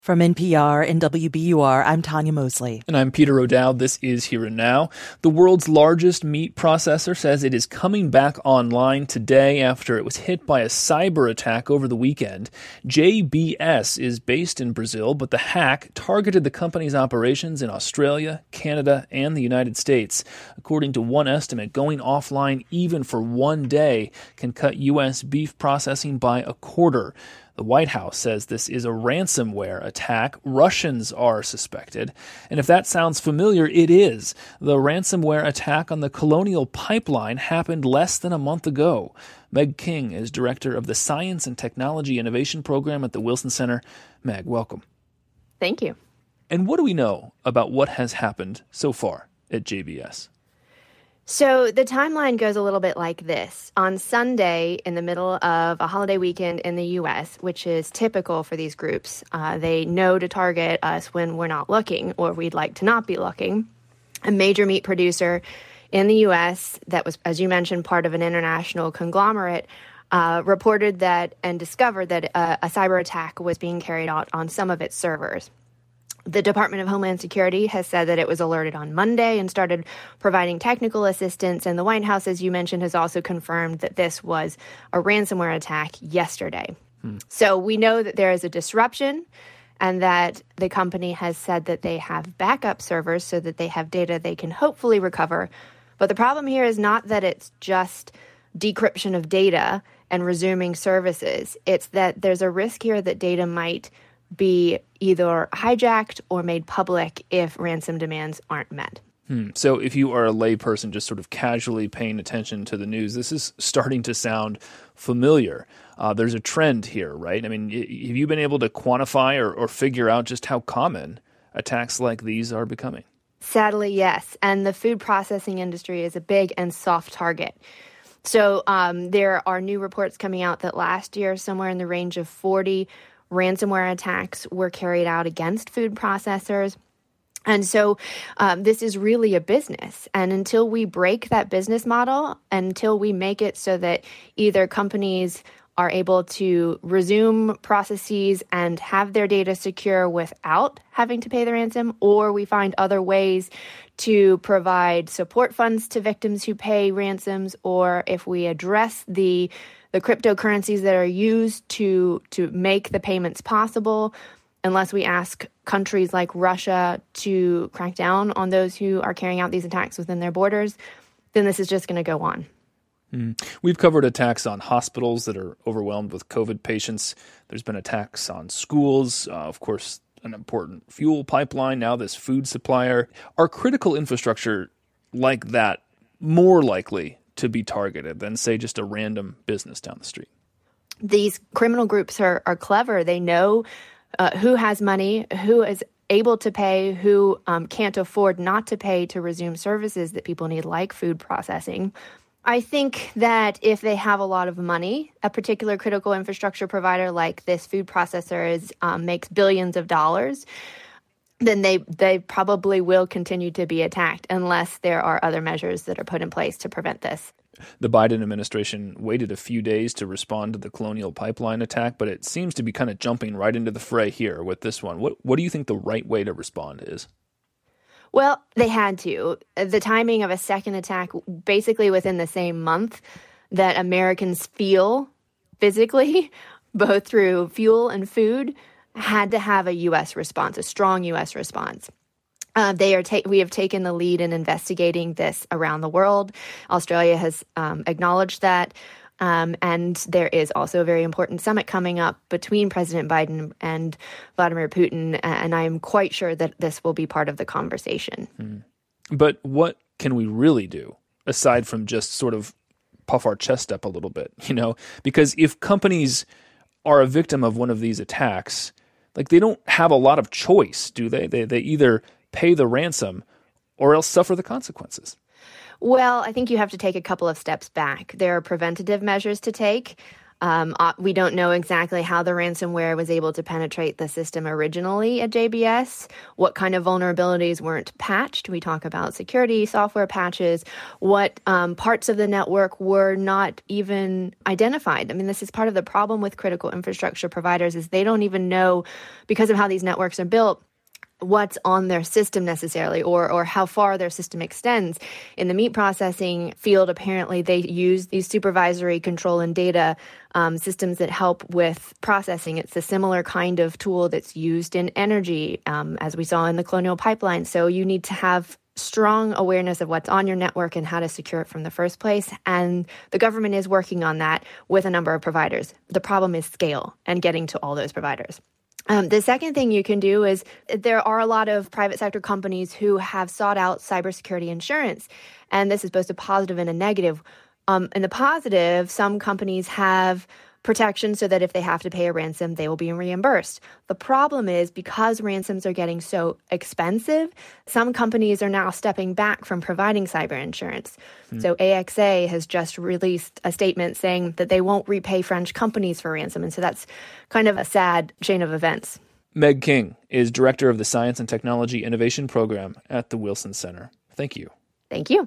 From NPR and WBUR, I'm Tanya Mosley. And I'm Peter O'Dowd. This is Here and Now. The world's largest meat processor says it is coming back online today after it was hit by a cyber attack over the weekend. JBS is based in Brazil, but the hack targeted the company's operations in Australia, Canada, and the United States. According to one estimate, going offline even for one day can cut U.S. beef processing by a quarter. The White House says this is a ransomware attack. Russians are suspected. And if that sounds familiar, it is. The ransomware attack on the Colonial Pipeline happened less than a month ago. Meg King is director of the Science and Technology Innovation Program at the Wilson Center. Meg, welcome. Thank you. And what do we know about what has happened so far at JBS? So the timeline goes a little bit like this. On Sunday, in the middle of a holiday weekend in the U.S., which is typical for these groups, they know to target us when we're not looking or we'd like to not be looking. A major meat producer in the U.S. that was, as you mentioned, part of an international conglomerate reported that and discovered that a cyber attack was being carried out on some of its servers. The Department of Homeland Security has said that it was alerted on Monday and started providing technical assistance. And the White House, as you mentioned, has also confirmed that this was a ransomware attack yesterday. So we know that there is a disruption and that the company has said that they have backup servers so that they have data they can hopefully recover. But the problem here is not that it's just decryption of data and resuming services. It's that there's a risk here that data might be either hijacked or made public if ransom demands aren't met. So if you are a layperson just sort of casually paying attention to the news, this is starting to sound familiar. There's a trend here, right? I mean, have you been able to quantify or figure out just how common attacks like these are becoming? Sadly, yes. And the food processing industry is a big and soft target. So there are new reports coming out that last year, somewhere in the range of 40 ransomware attacks were carried out against food processors. And so this is really a business. And until we break that business model, until we make it so that either companies are able to resume processes and have their data secure without having to pay the ransom, or we find other ways to provide support funds to victims who pay ransoms, or if we address the cryptocurrencies that are used to make the payments possible, unless we ask countries like Russia to crack down on those who are carrying out these attacks within their borders, then this is just going to go on. We've covered attacks on hospitals that are overwhelmed with COVID patients. There's been attacks on schools, of course, an important fuel pipeline, now this food supplier. Are critical infrastructure like that more likely to be targeted than, say, just a random business down the street? These criminal groups are clever. They know who has money, who is able to pay, who can't afford not to pay to resume services that people need, like food processing. I think that if they have a lot of money, a particular critical infrastructure provider like this food processor makes billions of dollars, then they probably will continue to be attacked unless there are other measures that are put in place to prevent this. The Biden administration waited a few days to respond to the Colonial Pipeline attack, but it seems to be kind of jumping right into the fray here with this one. What do you think the right way to respond is? Well, they had to. The timing of a second attack, basically within the same month that Americans feel physically, both through fuel and food, had to have a U.S. response, a strong U.S. response. We have taken the lead in investigating this around the world. Australia has acknowledged that. And there is also a very important summit coming up between President Biden and Vladimir Putin. And I am quite sure that this will be part of the conversation. But what can we really do aside from just sort of puff our chest up a little bit, Because if companies are a victim of one of these attacks, like, they don't have a lot of choice, do they? They either pay the ransom or else suffer the consequences. Well, I think you have to take a couple of steps back. There are preventative measures to take. We don't know exactly how the ransomware was able to penetrate the system originally at JBS, what kind of vulnerabilities weren't patched. We talk about security software patches, what parts of the network were not even identified. I mean, this is part of the problem with critical infrastructure providers is they don't even know, because of how these networks are built, what's on their system necessarily or how far their system extends. In the meat processing field, apparently they use these supervisory control and data systems that help with processing. It's a similar kind of tool that's used in energy, as we saw in the Colonial Pipeline. So you need to have strong awareness of what's on your network and how to secure it from the first place. And the government is working on that with a number of providers. The problem is scale and getting to all those providers. The second thing you can do is there are a lot of private sector companies who have sought out cybersecurity insurance, and this is both a positive and a negative. In the positive, some companies have protection so that if they have to pay a ransom, they will be reimbursed. The problem is because ransoms are getting so expensive, some companies are now stepping back from providing cyber insurance. So AXA has just released a statement saying that they won't repay French companies for ransom. And so that's kind of a sad chain of events. Meg King is director of the Science and Technology Innovation Program at the Wilson Center. Thank you. Thank you.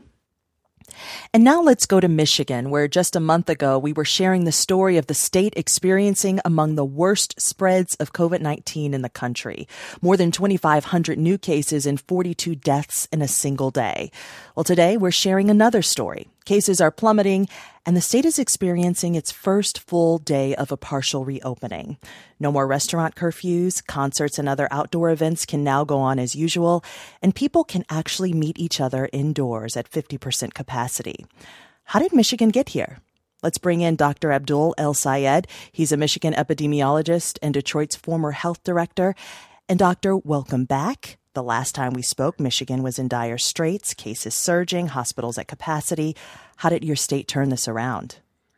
And now let's go to Michigan, where just a month ago we were sharing the story of the state experiencing among the worst spreads of COVID-19 in the country. More than 2,500 new cases and 42 deaths in a single day. Well, today we're sharing another story. Cases are plummeting, and the state is experiencing its first full day of a partial reopening. No more restaurant curfews, concerts and other outdoor events can now go on as usual, and people can actually meet each other indoors at 50% capacity. How did Michigan get here? Let's bring in Dr. Abdul El-Sayed. He's a Michigan epidemiologist and Detroit's former health director. And doctor, welcome back. The last time we spoke, Michigan was in dire straits, cases surging, hospitals at capacity. How did your state turn this around?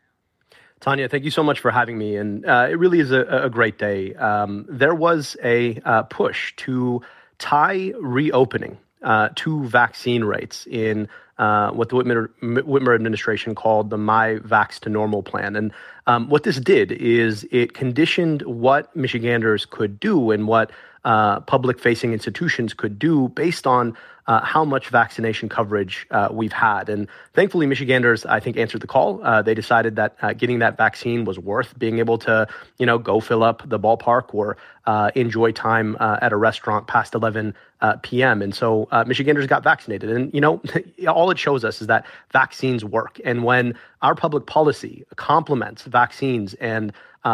Tanya, thank you so much for having me. And it really is a great day. There was a push to tie reopening to vaccine rates in what the Whitmer administration called the My Vax to Normal plan. And what this did is it conditioned what Michiganders could do and what public-facing institutions could do based on how much vaccination coverage we've had. And thankfully, Michiganders, I think, answered the call. They decided that getting that vaccine was worth being able to, go fill up the ballpark or enjoy time at a restaurant past 11 p.m. And so Michiganders got vaccinated. And, all it shows us is that vaccines work. And when our public policy complements vaccines and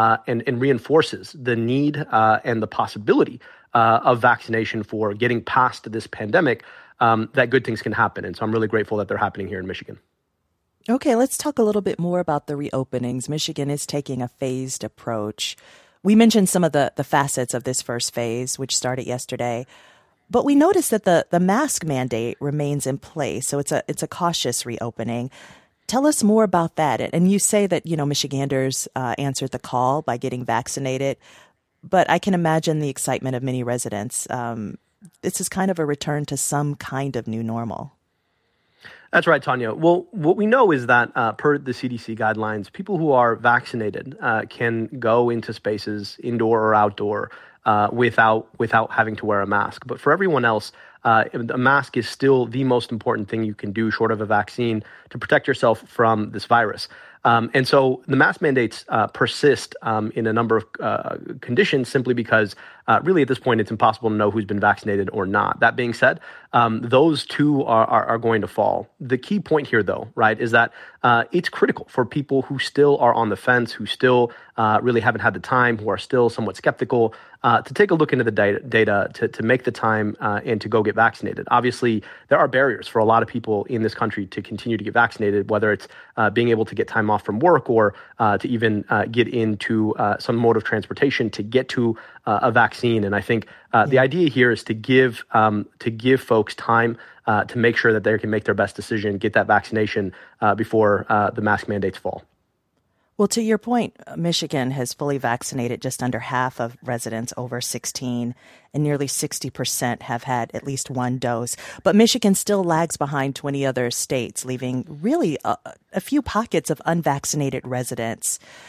reinforces the need and the possibility of vaccination for getting past this pandemic, that good things can happen. And so I'm really grateful that they're happening here in Michigan. Okay, let's talk a little bit more about the reopenings. Michigan is taking a phased approach. We mentioned some of the facets of this first phase, which started yesterday. But we noticed that the mask mandate remains in place. So it's a cautious reopening. Tell us more about that. And you say that, Michiganders answered the call by getting vaccinated. But I can imagine the excitement of many residents. This is kind of a return to some kind of new normal. That's right, Tanya. Well, what we know is that per the CDC guidelines, people who are vaccinated can go into spaces, indoor or outdoor, without having to wear a mask. But for everyone else, a mask is still the most important thing you can do short of a vaccine to protect yourself from this virus. And so the mask mandates persist in a number of conditions simply because really at this point it's impossible to know who's been vaccinated or not. That being said, those two are going to fall. The key point here, though, right, is that it's critical for people who still are on the fence, who still really haven't had the time, who are still somewhat skeptical, to take a look into the data to make the time and to go get vaccinated. Obviously, there are barriers for a lot of people in this country to continue to get vaccinated, whether it's being able to get time off from work or to even get into some mode of transportation to get to a vaccine. And I think the idea here is to give folks time to make sure that they can make their best decision, get that vaccination before the mask mandates fall. Well, to your point, Michigan has fully vaccinated just under half of residents over 16, and nearly 60% have had at least one dose. But Michigan still lags behind 20 other states, leaving really a few pockets of unvaccinated residents.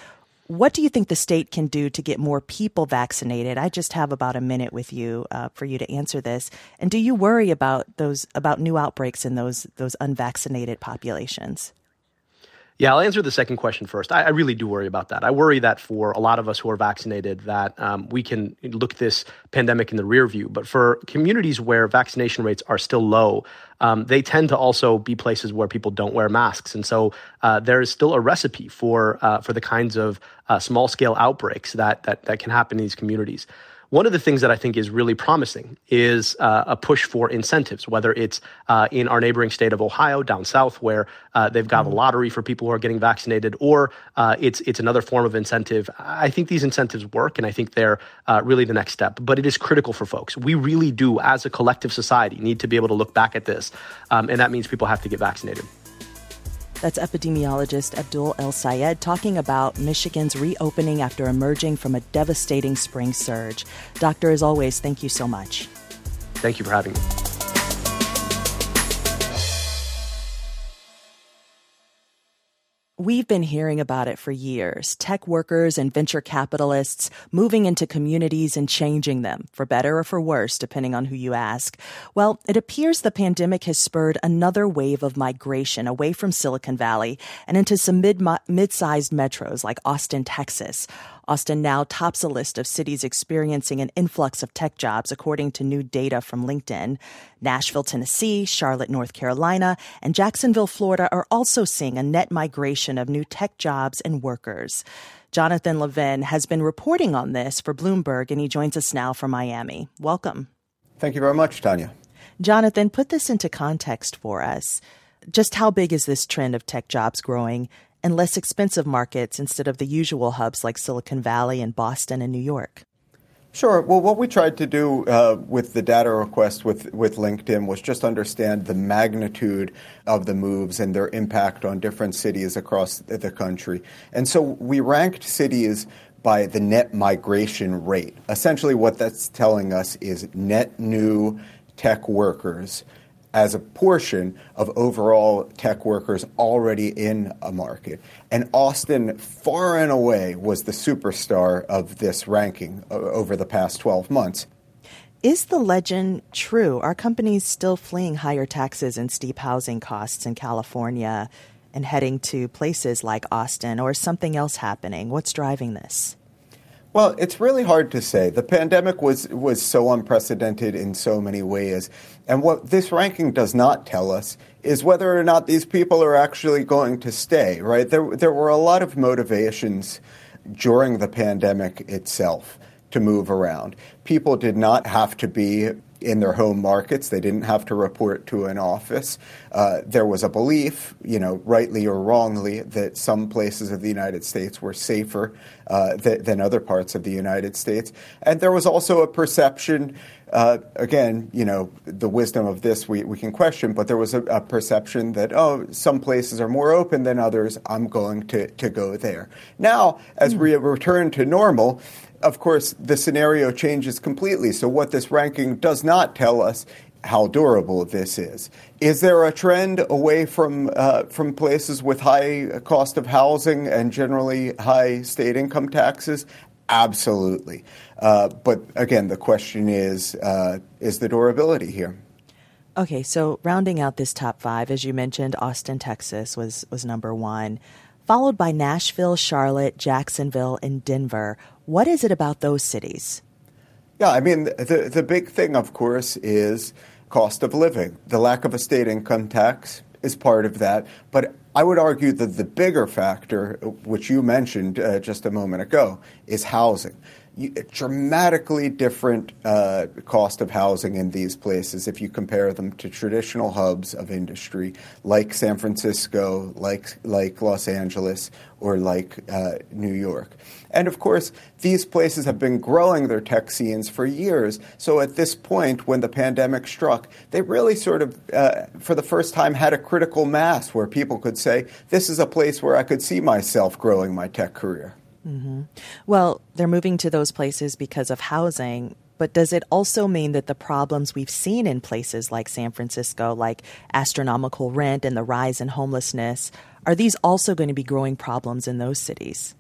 What do you think the state can do to get more people vaccinated? I just have about a minute with you for you to answer this. And do you worry about new outbreaks in those unvaccinated populations? Yeah, I'll answer the second question first. I really do worry about that. I worry that for a lot of us who are vaccinated, that we can look this pandemic in the rear view. But for communities where vaccination rates are still low, they tend to also be places where people don't wear masks. And so there is still a recipe for the kinds of small-scale outbreaks that can happen in these communities. One of the things that I think is really promising is a push for incentives, whether it's in our neighboring state of Ohio down south, where they've got a lottery for people who are getting vaccinated, or it's another form of incentive. I think these incentives work, and I think they're really the next step. But it is critical for folks. We really do, as a collective society, need to be able to look back at this, and that means people have to get vaccinated. That's epidemiologist Abdul El-Sayed talking about Michigan's reopening after emerging from a devastating spring surge. Doctor, as always, thank you so much. Thank you for having me. We've been hearing about it for years. Tech workers and venture capitalists moving into communities and changing them, for better or for worse, depending on who you ask. Well, it appears the pandemic has spurred another wave of migration away from Silicon Valley and into some mid-sized metros like Austin, Texas. Austin now tops a list of cities experiencing an influx of tech jobs, according to new data from LinkedIn. Nashville, Tennessee, Charlotte, North Carolina, and Jacksonville, Florida are also seeing a net migration of new tech jobs and workers. Jonathan Levin has been reporting on this for Bloomberg, and he joins us now from Miami. Welcome. Thank you very much, Tanya. Jonathan, put this into context for us. Just how big is this trend of tech jobs growing and less expensive markets instead of the usual hubs like Silicon Valley and Boston and New York? Sure. Well, what we tried to do with the data request with LinkedIn was just understand the magnitude of the moves and their impact on different cities across the country. And so we ranked cities by the net migration rate. Essentially what that's telling us is net new tech workers as a portion of overall tech workers already in a market. And Austin, far and away, was the superstar of this ranking over the past 12 months. Is the legend true? Are companies still fleeing higher taxes and steep housing costs in California and heading to places like Austin, or is something else happening? What's driving this? Well, it's really hard to say. The pandemic was so unprecedented in so many ways. And what this ranking does not tell us is whether or not these people are actually going to stay, right? There were a lot of motivations during the pandemic itself to move around. People did not have to be in their home markets. They didn't have to report to an office. There was a belief, rightly or wrongly, that some places of the United States were safer than other parts of the United States. And there was also a perception, again, the wisdom of this we can question, but there was a perception that, some places are more open than others. I'm going to go there. Now, as we return to normal, of course, the scenario changes completely. So what this ranking does not tell us how durable this is. Is there a trend away from places with high cost of housing and generally high state income taxes? Absolutely. But again, the question is the durability here? Okay, so rounding out this top five, as you mentioned, Austin, Texas was number one, followed by Nashville, Charlotte, Jacksonville, and Denver. What is it about those cities? Yeah, I mean, the big thing, of course, is cost of living. The lack of a state income tax is part of that. But I would argue that the bigger factor, which you mentioned just a moment ago, is housing. Dramatically different cost of housing in these places if you compare them to traditional hubs of industry like San Francisco, like Los Angeles, or like New York. And of course, these places have been growing their tech scenes for years. So at this point, when the pandemic struck, they really sort of, for the first time, had a critical mass where people could say, this is a place where I could see myself growing my tech career. Mm-hmm. Well, they're moving to those places because of housing, but does it also mean that the problems we've seen in places like San Francisco, like astronomical rent and the rise in homelessness, are these also going to be growing problems in those cities?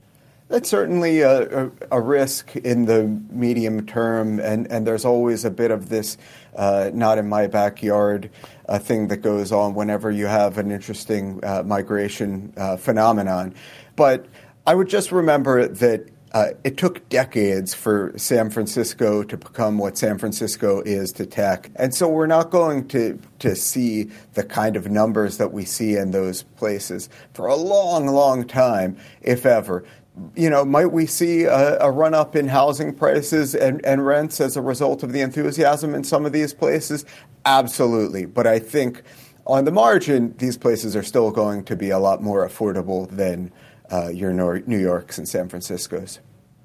That's certainly a risk in the medium term, and there's always a bit of this not in my backyard thing that goes on whenever you have an interesting migration phenomenon. But I would just remember that it took decades for San Francisco to become what San Francisco is to tech. And so we're not going to see the kind of numbers that we see in those places for a long, long time, if ever. Might we see a run-up in housing prices and rents as a result of the enthusiasm in some of these places? Absolutely. But I think on the margin, these places are still going to be a lot more affordable than your New Yorks and San Franciscos.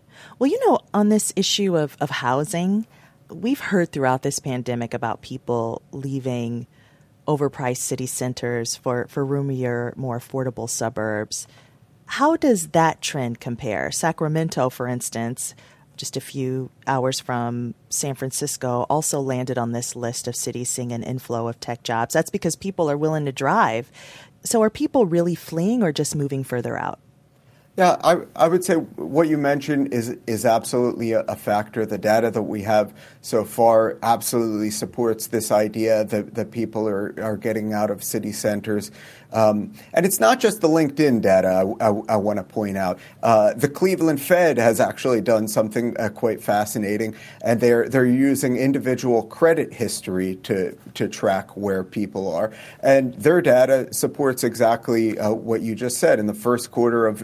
Well, on this issue of housing, we've heard throughout this pandemic about people leaving overpriced city centers for roomier, more affordable suburbs. How does that trend compare? Sacramento, for instance, just a few hours from San Francisco, also landed on this list of cities seeing an inflow of tech jobs. That's because people are willing to drive. So are people really fleeing or just moving further out? Yeah, I would say what you mentioned is absolutely a factor. The data that we have so far absolutely supports this idea that people are getting out of city centers. And it's not just the LinkedIn data, I want to point out. The Cleveland Fed has actually done something quite fascinating, and they're using individual credit history to track where people are. And their data supports exactly what you just said. In the first quarter of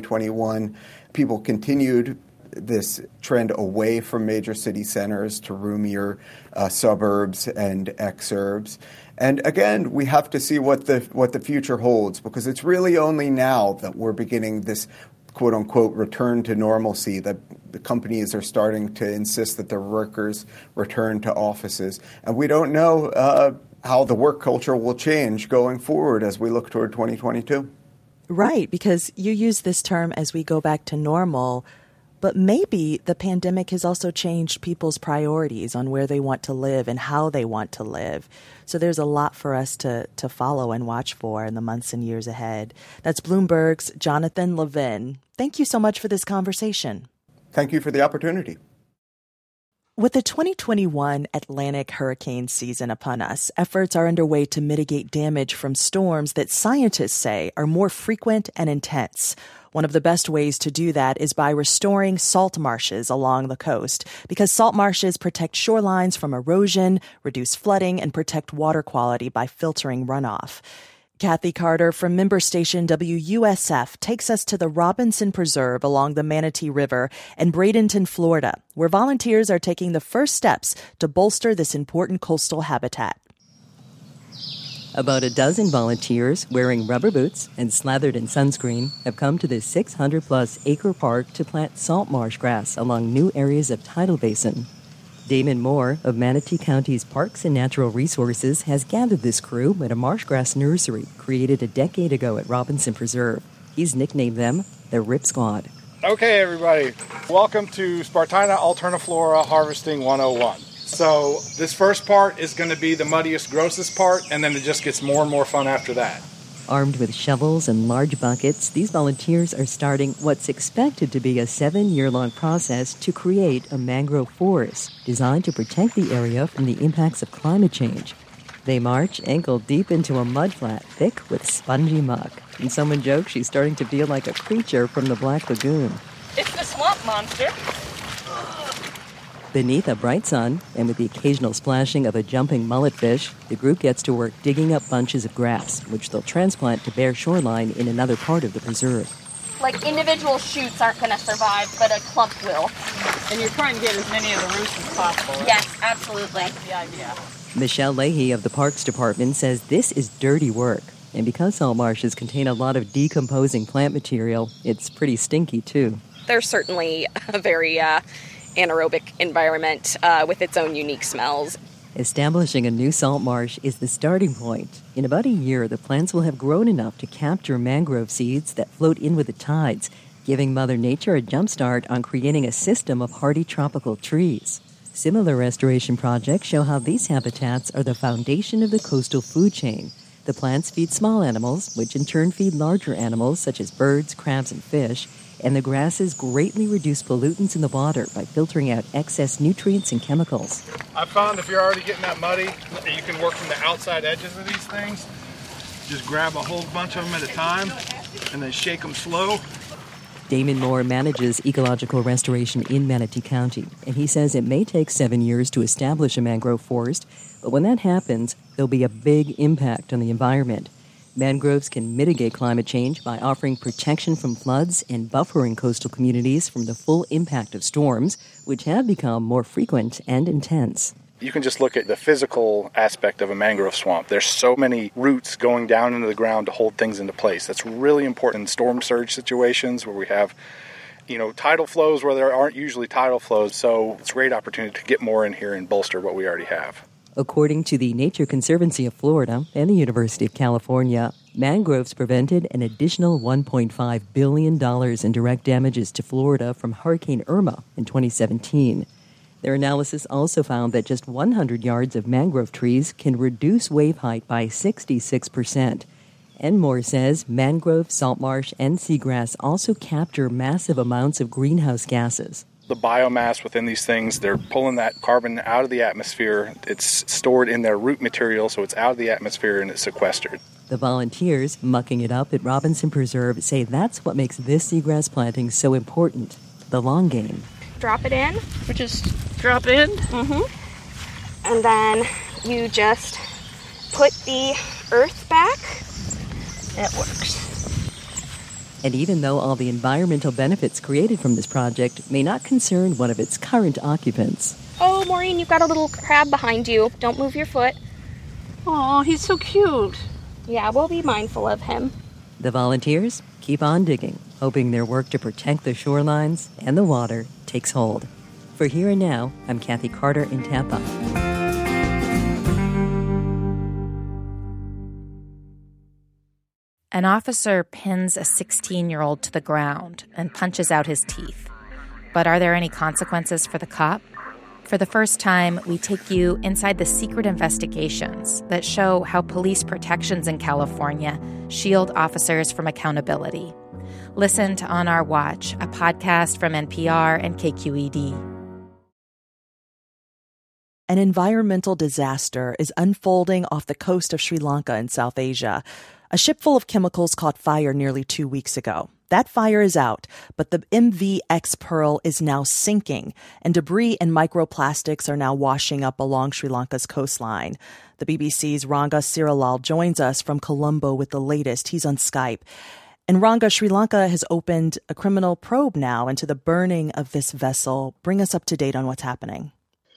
2021, people continued this trend away from major city centers to roomier suburbs and exurbs. And again, we have to see what the future holds, because it's really only now that we're beginning this quote-unquote return to normalcy, that the companies are starting to insist that their workers return to offices. And we don't know how the work culture will change going forward as we look toward 2022. Right, because you use this term as we go back to normal, but maybe the pandemic has also changed people's priorities on where they want to live and how they want to live. So there's a lot for us to follow and watch for in the months and years ahead. That's Bloomberg's Jonathan Levin. Thank you so much for this conversation. Thank you for the opportunity. With the 2021 Atlantic hurricane season upon us, efforts are underway to mitigate damage from storms that scientists say are more frequent and intense. One of the best ways to do that is by restoring salt marshes along the coast, because salt marshes protect shorelines from erosion, reduce flooding, and protect water quality by filtering runoff. Kathy Carter from member station WUSF takes us to the Robinson Preserve along the Manatee River in Bradenton, Florida, where volunteers are taking the first steps to bolster this important coastal habitat. About a dozen volunteers wearing rubber boots and slathered in sunscreen have come to this 600-plus acre park to plant salt marsh grass along new areas of tidal basin. Damon Moore of Manatee County's Parks and Natural Resources has gathered this crew at a marshgrass nursery created a decade ago at Robinson Preserve. He's nicknamed them the Rip Squad. Okay, everybody. Welcome to Spartina Alterniflora Harvesting 101. So this first part is going to be the muddiest, grossest part, and then it just gets more and more fun after that. Armed with shovels and large buckets, these volunteers are starting what's expected to be a 7-year-long process to create a mangrove forest designed to protect the area from the impacts of climate change. They march ankle-deep into a mudflat thick with spongy muck, and someone jokes she's starting to feel like a creature from the Black Lagoon. It's the swamp monster. Beneath a bright sun, and with the occasional splashing of a jumping mullet fish, the group gets to work digging up bunches of grass, which they'll transplant to bare shoreline in another part of the preserve. Like, individual shoots aren't going to survive, but a clump will. And you're trying to get as many of the roots as possible, right? Yes, absolutely. That's the idea. Michelle Leahy of the Parks Department says this is dirty work. And because salt marshes contain a lot of decomposing plant material, it's pretty stinky, too. There's certainly a very anaerobic environment with its own unique smells. Establishing a new salt marsh is the starting point. In about a year, the plants will have grown enough to capture mangrove seeds that float in with the tides, giving Mother Nature a jump start on creating a system of hardy tropical trees. Similar restoration projects show how these habitats are the foundation of the coastal food chain. The plants feed small animals, which in turn feed larger animals such as birds, crabs, and fish. And the grasses greatly reduce pollutants in the water by filtering out excess nutrients and chemicals. I found if you're already getting that muddy, you can work from the outside edges of these things. Just grab a whole bunch of them at a time and then shake them slow. Damon Moore manages ecological restoration in Manatee County, and he says it may take 7 years to establish a mangrove forest, but when that happens, there'll be a big impact on the environment. Mangroves can mitigate climate change by offering protection from floods and buffering coastal communities from the full impact of storms, which have become more frequent and intense. You can just look at the physical aspect of a mangrove swamp. There's so many roots going down into the ground to hold things into place. That's really important in storm surge situations where we have, tidal flows where there aren't usually tidal flows. So it's a great opportunity to get more in here and bolster what we already have. According to the Nature Conservancy of Florida and the University of California, mangroves prevented an additional $1.5 billion in direct damages to Florida from Hurricane Irma in 2017. Their analysis also found that just 100 yards of mangrove trees can reduce wave height by 66%. And Moore says mangrove, salt marsh, and seagrass also capture massive amounts of greenhouse gases. The biomass within these things, they're pulling that carbon out of the atmosphere. It's stored in their root material, so it's out of the atmosphere and it's sequestered. The volunteers mucking it up at Robinson Preserve say that's what makes this seagrass planting so important, the long game. Drop it in. We just drop it in? Mm-hmm. And then you just put the earth back. It works. And even though all the environmental benefits created from this project may not concern one of its current occupants. Oh, Maureen, you've got a little crab behind you. Don't move your foot. Oh, he's so cute. Yeah, we'll be mindful of him. The volunteers keep on digging, hoping their work to protect the shorelines and the water takes hold. For Here and Now, I'm Kathy Carter in Tampa. An officer pins a 16-year-old to the ground and punches out his teeth. But are there any consequences for the cop? For the first time, we take you inside the secret investigations that show how police protections in California shield officers from accountability. Listen to On Our Watch, a podcast from NPR and KQED. An environmental disaster is unfolding off the coast of Sri Lanka in South Asia. A ship full of chemicals caught fire nearly 2 weeks ago. That fire is out, but the MV Pearl is now sinking, and debris and microplastics are now washing up along Sri Lanka's coastline. The BBC's Ranga Sirilal joins us from Colombo with the latest. He's on Skype. And Ranga, Sri Lanka has opened a criminal probe now into the burning of this vessel. Bring us up to date on what's happening.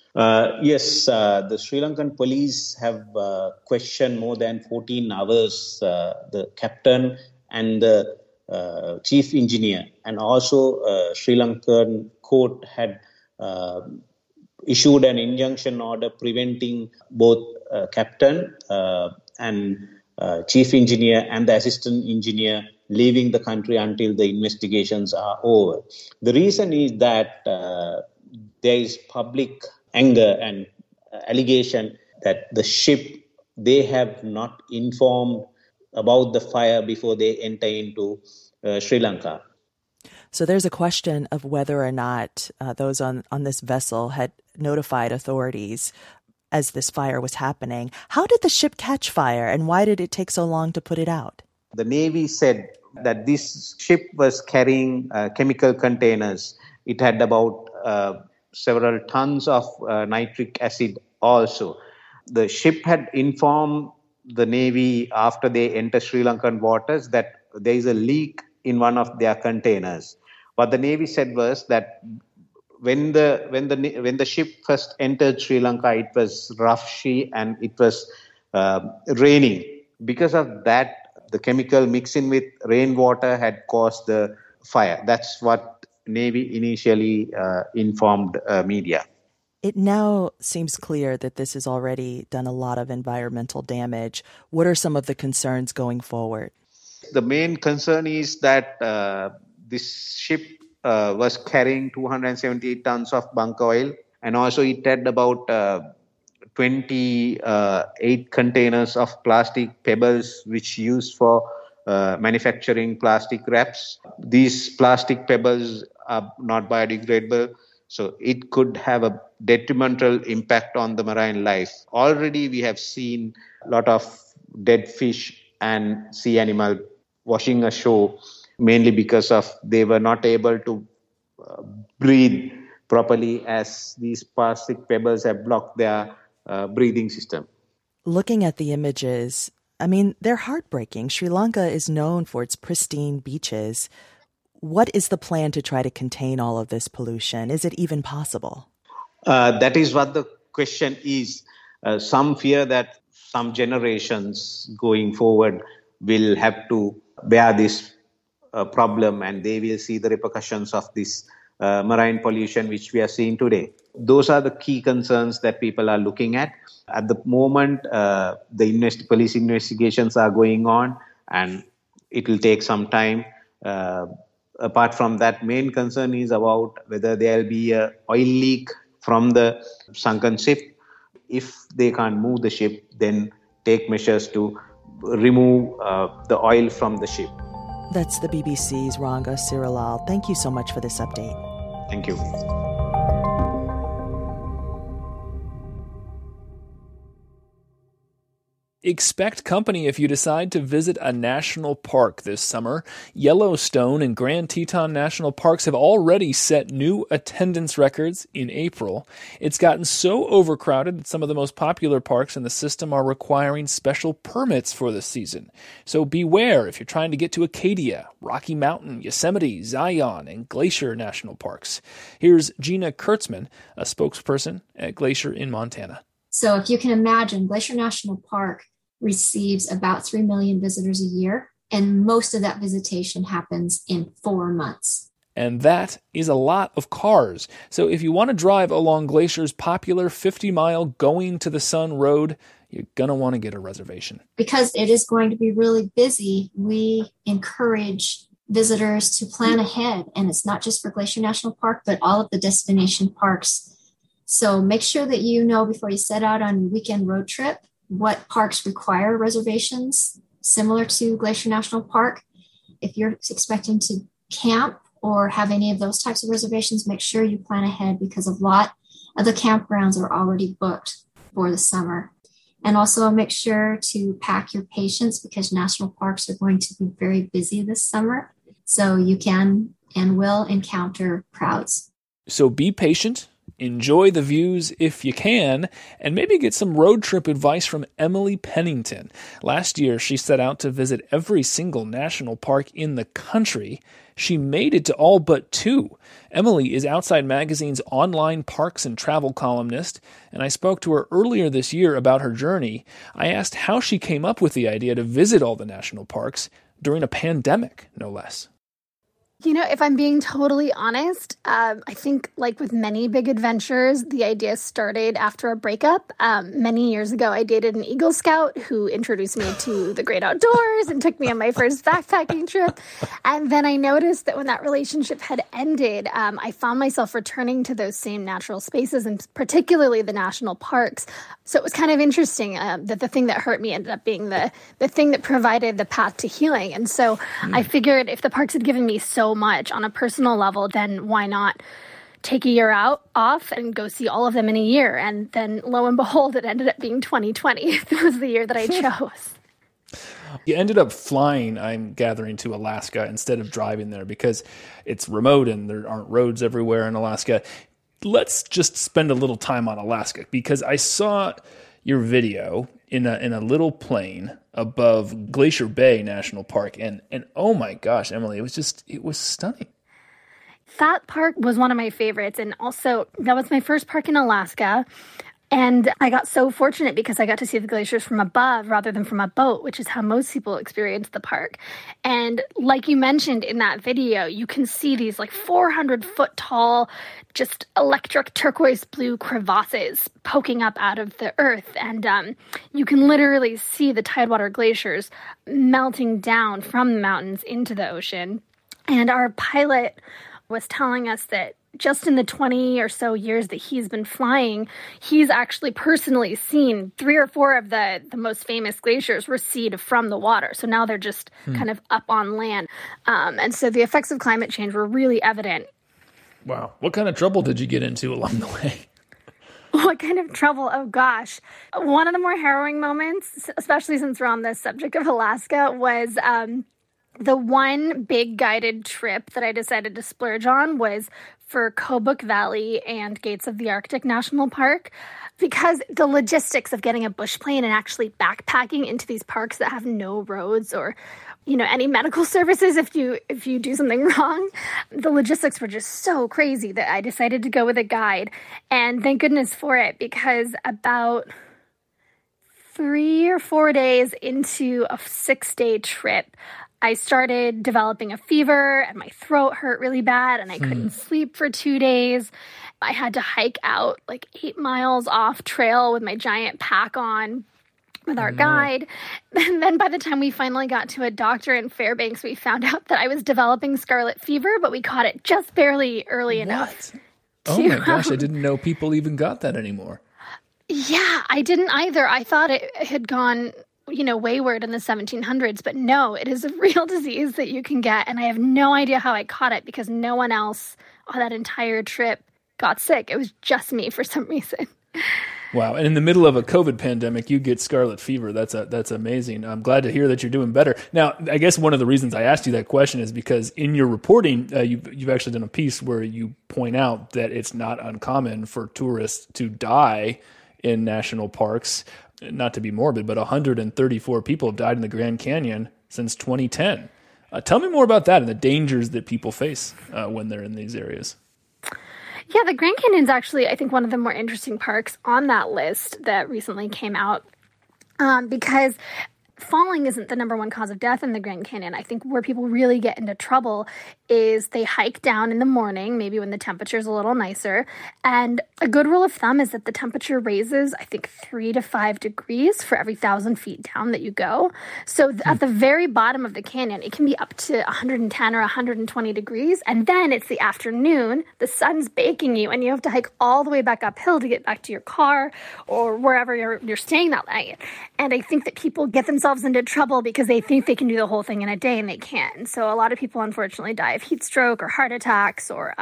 Yes, the Sri Lankan police have questioned more than 14 hours the captain and the chief engineer. And also Sri Lankan court had issued an injunction order preventing both captain and chief engineer and the assistant engineer leaving the country until the investigations are over. The reason is that there is public anger and allegation that the ship, they have not informed about the fire before they enter into Sri Lanka. So there's a question of whether or not those on this vessel had notified authorities as this fire was happening. How did the ship catch fire and why did it take so long to put it out? The Navy said that this ship was carrying chemical containers. It had about several tons of nitric acid also. The ship had informed the Navy after they enter Sri Lankan waters that there is a leak in one of their containers. What the Navy said was that when the ship first entered Sri Lanka, it was rough sea and it was raining. Because of that, the chemical mixing with rainwater had caused the fire. That's what Navy initially informed media. It now seems clear that this has already done a lot of environmental damage. What are some of the concerns going forward? The main concern is that this ship was carrying 278 tons of bunker oil, and also it had about 28 containers of plastic pebbles which used for manufacturing plastic wraps. These plastic pebbles are not biodegradable, so it could have a detrimental impact on the marine life. Already we have seen a lot of dead fish and sea animal washing ashore, mainly because of they were not able to breathe properly, as these plastic pebbles have blocked their breathing system. Looking at the images, I mean, they're heartbreaking. Sri Lanka is known for its pristine beaches. What is the plan to try to contain all of this pollution? Is it even possible? That is what the question is. Some fear that some generations going forward will have to bear this problem, and they will see the repercussions of this marine pollution which we are seeing today. Those are the key concerns that people are looking at. At the moment, the police investigations are going on, and it will take some time. Apart from that, main concern is about whether there will be an oil leak from the sunken ship. If they can't move the ship, then take measures to remove the oil from the ship. That's the BBC's Ranga Sirilal. Thank you so much for this update. Thank you. Expect company if you decide to visit a national park this summer. Yellowstone and Grand Teton National Parks have already set new attendance records in April. It's gotten so overcrowded that some of the most popular parks in the system are requiring special permits for the season. So beware if you're trying to get to Acadia, Rocky Mountain, Yosemite, Zion, and Glacier National Parks. Here's Gina Kurtzman, a spokesperson at Glacier in Montana. So if you can imagine, Glacier National Park receives about 3 million visitors a year, and most of that visitation happens in 4 months. And that is a lot of cars. So if you want to drive along Glacier's popular 50-mile Going to the Sun road, you're going to want to get a reservation. Because it is going to be really busy, we encourage visitors to plan ahead. And it's not just for Glacier National Park, but all of the destination parks. So make sure that you know before you set out on your weekend road trip what parks require reservations, similar to Glacier National Park. If you're expecting to camp or have any of those types of reservations, make sure you plan ahead, because a lot of the campgrounds are already booked for the summer. And also make sure to pack your patience, because national parks are going to be very busy this summer. So you can and will encounter crowds. So be patient. Enjoy the views if you can, and maybe get some road trip advice from Emily Pennington. Last year, she set out to visit every single national park in the country. She made it to all but 2. Emily is Outside Magazine's online parks and travel columnist, and I spoke to her earlier this year about her journey. I asked how she came up with the idea to visit all the national parks during a pandemic, no less. You know, if I'm being totally honest, I think like with many big adventures, the idea started after a breakup. Many years ago, I dated an Eagle Scout who introduced me to the great outdoors and took me on my first backpacking trip. And then I noticed that when that relationship had ended, I found myself returning to those same natural spaces, and particularly the national parks. So it was kind of interesting that the thing that hurt me ended up being the thing that provided the path to healing. And so I figured if the parks had given me so much on a personal level, then why not take a year off and go see all of them in a year? And then lo and behold, it ended up being 2020. It was the year that I chose. You ended up flying, I'm gathering, to Alaska instead of driving there because it's remote and there aren't roads everywhere in Alaska. Let's just spend a little time on Alaska, because I saw your video in a little plane above Glacier Bay National Park. And oh my gosh, Emily, it was stunning. That park was one of my favorites. And also, that was my first park in Alaska. And I got so fortunate because I got to see the glaciers from above rather than from a boat, which is how most people experience the park. And like you mentioned in that video, you can see these like 400-foot tall, just electric turquoise blue crevasses poking up out of the earth. And you can literally see the Tidewater glaciers melting down from the mountains into the ocean. And our pilot was telling us that just in the 20 or so years that he's been flying, he's actually personally seen 3 or 4 of the most famous glaciers recede from the water. So now they're just kind of up on land. And so the effects of climate change were really evident. Wow. What kind of trouble did you get into along the way? What kind of trouble? Oh, gosh. One of the more harrowing moments, especially since we're on the subject of Alaska, was the one big guided trip that I decided to splurge on was for Kobuk Valley and Gates of the Arctic National Park, because the logistics of getting a bush plane and actually backpacking into these parks that have no roads or any medical services if you do something wrong. The logistics were just so crazy that I decided to go with a guide. And thank goodness for it, because about 3 or 4 days into a 6-day trip, I started developing a fever and my throat hurt really bad and I couldn't sleep for 2 days. I had to hike out like 8 miles off trail with my giant pack on with our guide. And then by the time we finally got to a doctor in Fairbanks, we found out that I was developing scarlet fever, but we caught it just barely early enough. Oh my gosh, I didn't know people even got that anymore. Yeah, I didn't either. I thought it had gone, wayward in the 1700s, but no, it is a real disease that you can get. And I have no idea how I caught it because no one else on that entire trip got sick. It was just me for some reason. Wow. And in the middle of a COVID pandemic, you get scarlet fever. That's amazing. I'm glad to hear that you're doing better. Now, I guess one of the reasons I asked you that question is because in your reporting, you've actually done a piece where you point out that it's not uncommon for tourists to die in national parks. Not to be morbid, but 134 people have died in the Grand Canyon since 2010. Tell me more about that and the dangers that people face when they're in these areas. Yeah, the Grand Canyon is actually, I think, one of the more interesting parks on that list that recently came out because falling isn't the number one cause of death in the Grand Canyon. I think where people really get into trouble is they hike down in the morning, maybe when the temperature is a little nicer. And a good rule of thumb is that the temperature raises, I think, 3 to 5 degrees for every 1,000 feet down that you go. So at the very bottom of the canyon, it can be up to 110 or 120 degrees. And then it's the afternoon, the sun's baking you, and you have to hike all the way back uphill to get back to your car or wherever you're staying that night. And I think that people get themselves into trouble because they think they can do the whole thing in a day and they can't. And so a lot of people unfortunately die of heat stroke or heart attacks or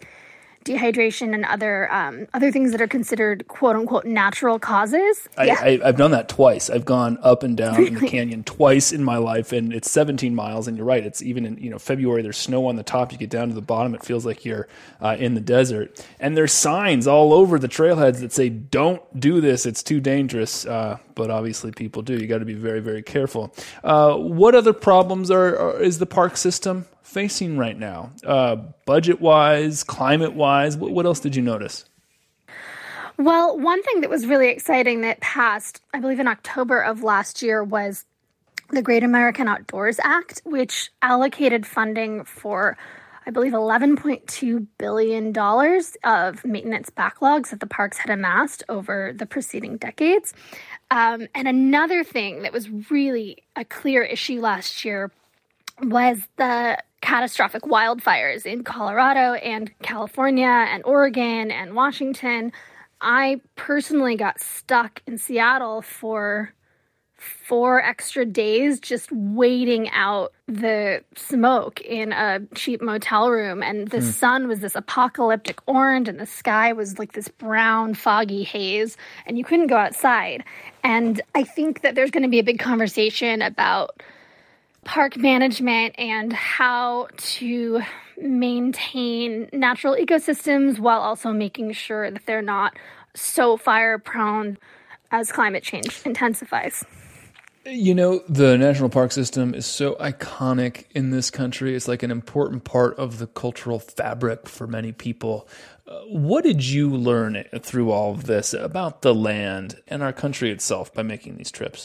dehydration and other things that are considered quote unquote natural causes. I've done that twice. I've gone up and down in the canyon twice in my life, and it's 17 miles. And you're right, it's even in February. There's snow on the top. You get down to the bottom, it feels like you're in the desert. And there's signs all over the trailheads that say, "Don't do this. It's too dangerous." But obviously, people do. You got to be very, very careful. What other problems is the park system facing right now? Budget-wise, climate-wise, what else did you notice? Well, one thing that was really exciting that passed, I believe in October of last year, was the Great American Outdoors Act, which allocated funding for, I believe, $11.2 billion of maintenance backlogs that the parks had amassed over the preceding decades. And another thing that was really a clear issue last year was the catastrophic wildfires in Colorado and California and Oregon and Washington. I personally got stuck in Seattle for 4 extra days just waiting out the smoke in a cheap motel room. And the sun was this apocalyptic orange and the sky was like this brown, foggy haze, and you couldn't go outside. And I think that there's going to be a big conversation about park management and how to maintain natural ecosystems while also making sure that they're not so fire prone as climate change intensifies. The national park system is so iconic in this country. It's like an important part of the cultural fabric for many people. What did you learn through all of this about the land and our country itself by making these trips?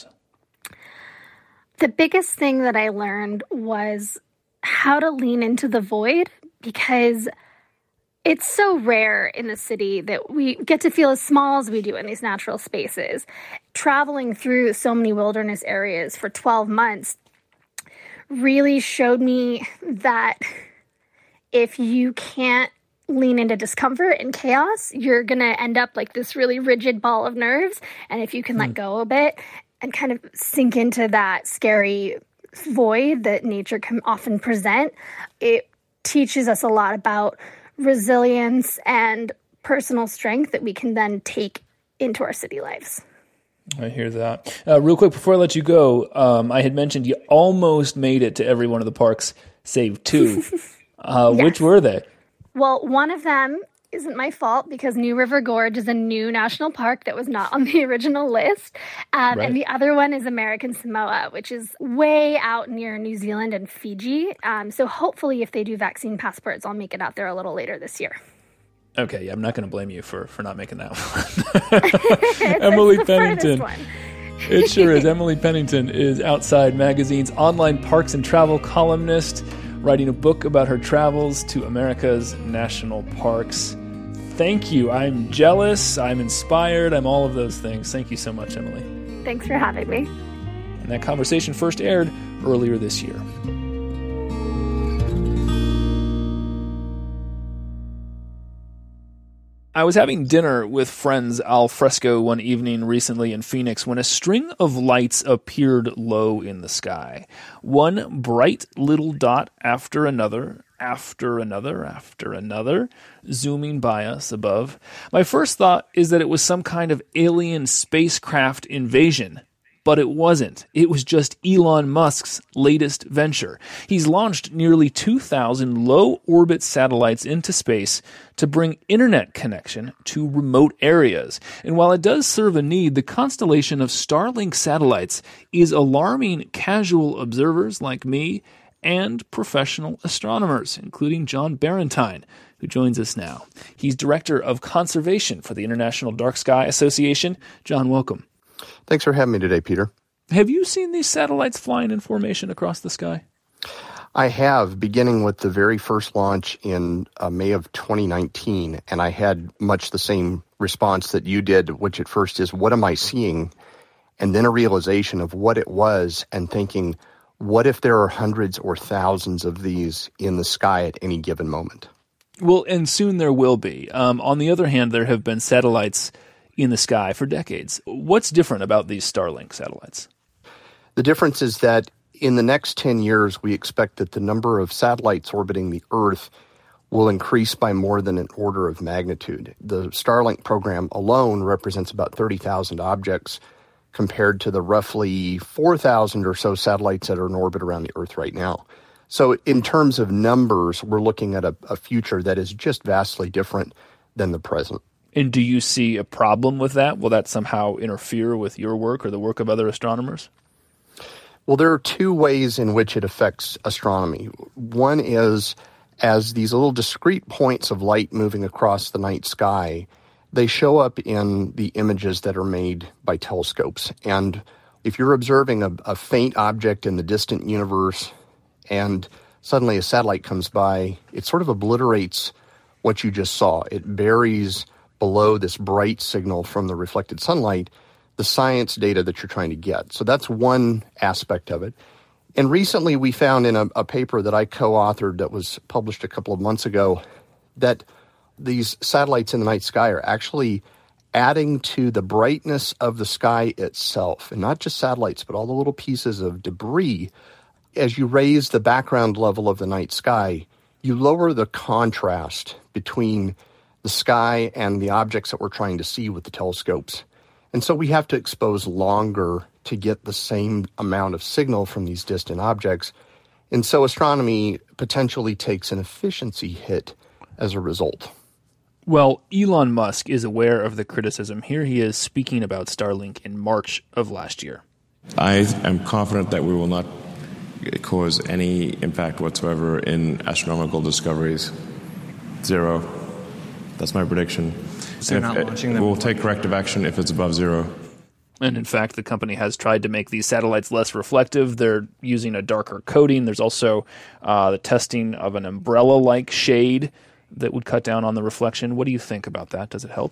The biggest thing that I learned was how to lean into the void, because it's so rare in the city that we get to feel as small as we do in these natural spaces. Traveling through so many wilderness areas for 12 months really showed me that if you can't lean into discomfort and chaos, you're going to end up like this really rigid ball of nerves. And if you can let go a bit and kind of sink into that scary void that nature can often present, it teaches us a lot about resilience and personal strength that we can then take into our city lives. I hear that. Real quick, before I let you go, I had mentioned you almost made it to every one of the parks, save two. Yes. Which were they? Well, one of them isn't my fault because New River Gorge is a new national park that was not on the original list. Right. And the other one is American Samoa, which is way out near New Zealand and Fiji. So hopefully if they do vaccine passports, I'll make it out there a little later this year. Okay, yeah, I'm not going to blame you for not making that one. Emily Pennington. It sure is. Emily Pennington is Outside Magazine's online parks and travel columnist, writing a book about her travels to America's national parks. Thank you. I'm jealous. I'm inspired. I'm all of those things. Thank you so much, Emily. Thanks for having me. And that conversation first aired earlier this year. I was having dinner with friends al fresco one evening recently in Phoenix when a string of lights appeared low in the sky. One bright little dot after another, zooming by us above. My first thought is that it was some kind of alien spacecraft invasion. But it wasn't. It was just Elon Musk's latest venture. He's launched nearly 2,000 low-orbit satellites into space to bring internet connection to remote areas. And while it does serve a need, the constellation of Starlink satellites is alarming casual observers like me and professional astronomers, including John Barentine, who joins us now. He's Director of Conservation for the International Dark Sky Association. John, welcome. Thanks for having me today, Peter. Have you seen these satellites flying in formation across the sky? I have, beginning with the very first launch in May of 2019, and I had much the same response that you did, which at first is, what am I seeing? And then a realization of what it was and thinking, what if there are hundreds or thousands of these in the sky at any given moment? Well, and soon there will be. On the other hand, there have been satellites in the sky for decades. What's different about these Starlink satellites? The difference is that in the next 10 years, we expect that the number of satellites orbiting the Earth will increase by more than an order of magnitude. The Starlink program alone represents about 30,000 objects compared to the roughly 4,000 or so satellites that are in orbit around the Earth right now. So in terms of numbers, we're looking at a future that is just vastly different than the present. And do you see a problem with that? Will that somehow interfere with your work or the work of other astronomers? Well, there are two ways in which it affects astronomy. One is, as these little discrete points of light moving across the night sky, they show up in the images that are made by telescopes. And if you're observing a faint object in the distant universe and suddenly a satellite comes by, it sort of obliterates what you just saw. It buries below this bright signal from the reflected sunlight the science data that you're trying to get. So that's one aspect of it. And recently we found in a paper that I co-authored that was published a couple of months ago that these satellites in the night sky are actually adding to the brightness of the sky itself. And not just satellites, but all the little pieces of debris. As you raise the background level of the night sky, you lower the contrast between the sky and the objects that we're trying to see with the telescopes. And so we have to expose longer to get the same amount of signal from these distant objects. And so astronomy potentially takes an efficiency hit as a result. Well, Elon Musk is aware of the criticism. Here he is speaking about Starlink in March of last year. I am confident that we will not cause any impact whatsoever in astronomical discoveries. Zero. That's my prediction. So you're not launching them? We'll take corrective action if it's above zero. And in fact, the company has tried to make these satellites less reflective. They're using a darker coating. There's also the testing of an umbrella-like shade that would cut down on the reflection. What do you think about that? Does it help?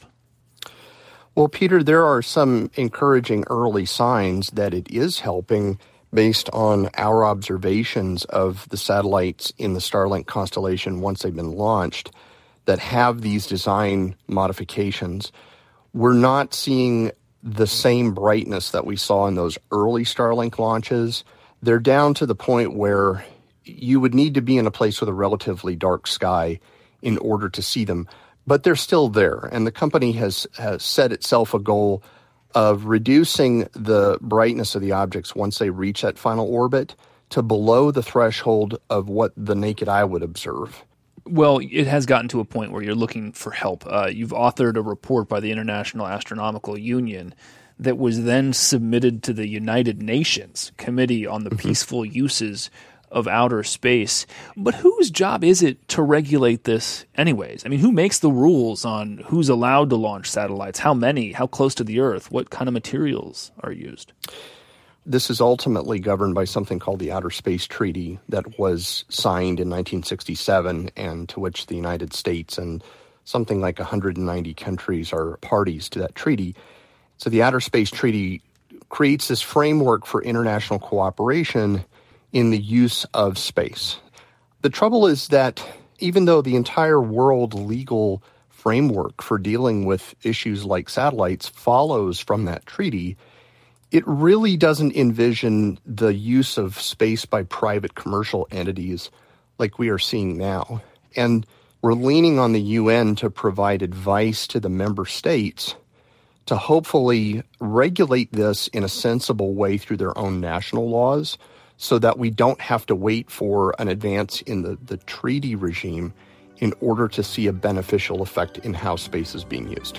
Well, Peter, there are some encouraging early signs that it is helping based on our observations of the satellites in the Starlink constellation once they've been launched. that have these design modifications, we're not seeing the same brightness that we saw in those early Starlink launches. They're down to the point where you would need to be in a place with a relatively dark sky in order to see them. But they're still there, and the company has set itself a goal of reducing the brightness of the objects once they reach that final orbit to below the threshold of what the naked eye would observe. Well, it has gotten to a point where you're looking for help. You've authored a report by the International Astronomical Union that was then submitted to the United Nations Committee on the Peaceful Uses of Outer Space. But whose job is it to regulate this anyways? I mean, who makes the rules on who's allowed to launch satellites? How many? How close to the Earth? What kind of materials are used? This is ultimately governed by something called the Outer Space Treaty that was signed in 1967 and to which the United States and something like 190 countries are parties to that treaty. So the Outer Space Treaty creates this framework for international cooperation in the use of space. The trouble is that even though the entire world legal framework for dealing with issues like satellites follows from that treaty, it really doesn't envision the use of space by private commercial entities like we are seeing now. And we're leaning on the UN to provide advice to the member states to hopefully regulate this in a sensible way through their own national laws so that we don't have to wait for an advance in the treaty regime in order to see a beneficial effect in how space is being used.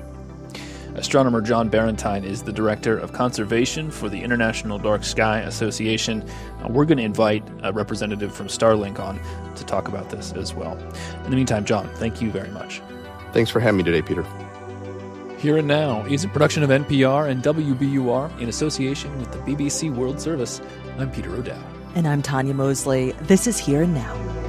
Astronomer John Barentine is the Director of Conservation for the International Dark Sky Association. We're going to invite a representative from Starlink on to talk about this as well. In the meantime, John, thank you very much. Thanks for having me today, Peter. Here and Now is a production of NPR and WBUR in association with the BBC World Service. I'm Peter O'Dowd. And I'm Tanya Mosley. This is Here and Now.